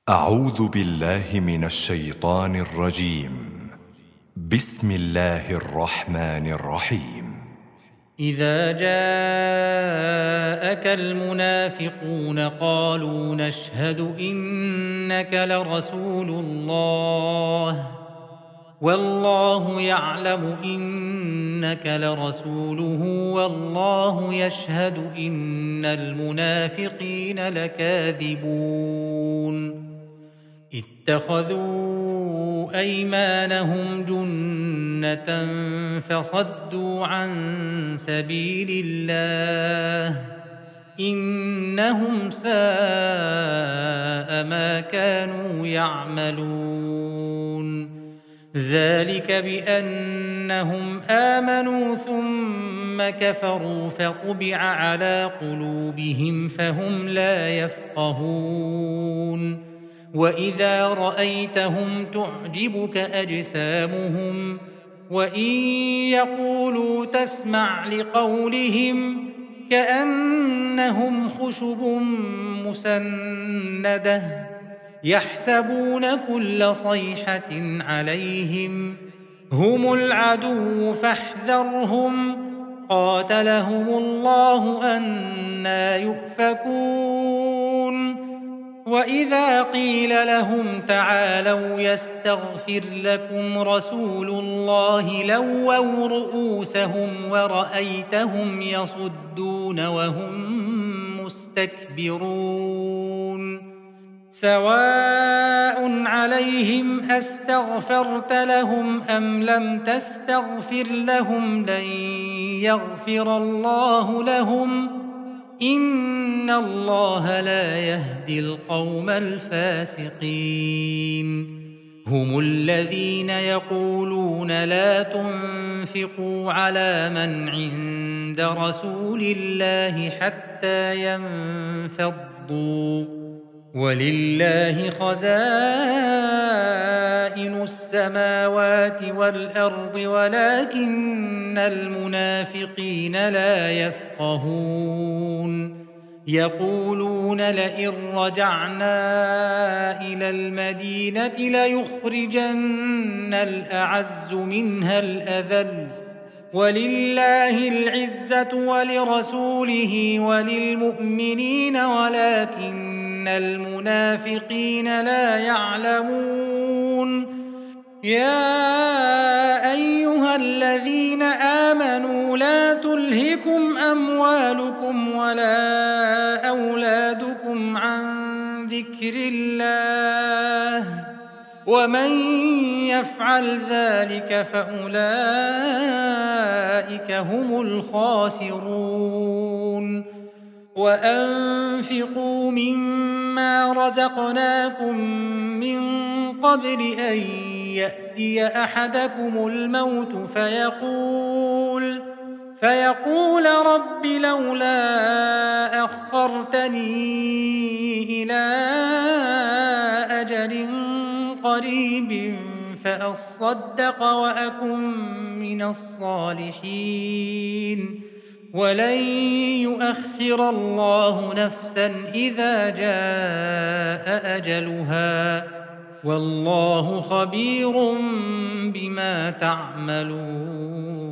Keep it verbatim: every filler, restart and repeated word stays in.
أعوذ بالله من الشيطان الرجيم. بسم الله الرحمن الرحيم. إذا جاءك المنافقون قالوا نشهد إنك لرسول الله والله يعلم إنك لرسوله والله يشهد إن المنافقين لكاذبون اتخذوا أيمانهم جنة فصدوا عن سبيل الله إنهم ساء ما كانوا يعملون ذلك بأنهم آمنوا ثم كفروا فطبع على قلوبهم فهم لا يفقهون وإذا رأيتهم تعجبك أجسامهم وإن يقولوا تسمع لقولهم كأنهم خشب مسندة يحسبون كل صيحة عليهم هم العدو فاحذرهم قاتلهم الله أنى يؤفكون وإذا قيل لهم تعالوا يستغفر لكم رسول الله لووا رؤوسهم ورأيتهم يصدون وهم مستكبرون سواء عليهم أستغفرت لهم أم لم تستغفر لهم لن يغفر الله لهم إن الله لا يهدي القوم الفاسقين هم الذين يقولون لا تنفقوا على من عند رسول الله حتى ينفضوا ولله خزائن السماوات والأرض ولكن المنافقين لا يفقهون يقولون لئن رجعنا إلى المدينة ليخرجن الأعز منها الأذل ولله العزة ولرسوله وللمؤمنين ولكن المنافقين لا يعلمون يا أيها الذين آمنوا لا تلهكم أموالكم ولا أولادكم عن ذكر الله ومن يفعل ذلك فأولئك هم الخاسرون وأنفقوا مما رزقناكم من قبل أن يأتي أحدكم الموت فيقول فيقول رب لولا أخرتني إلى أجل قريب فأصدق وأكن من الصالحين ولن يؤخر الله نفسا إذا جاء أجلها والله خبير بما تعملون.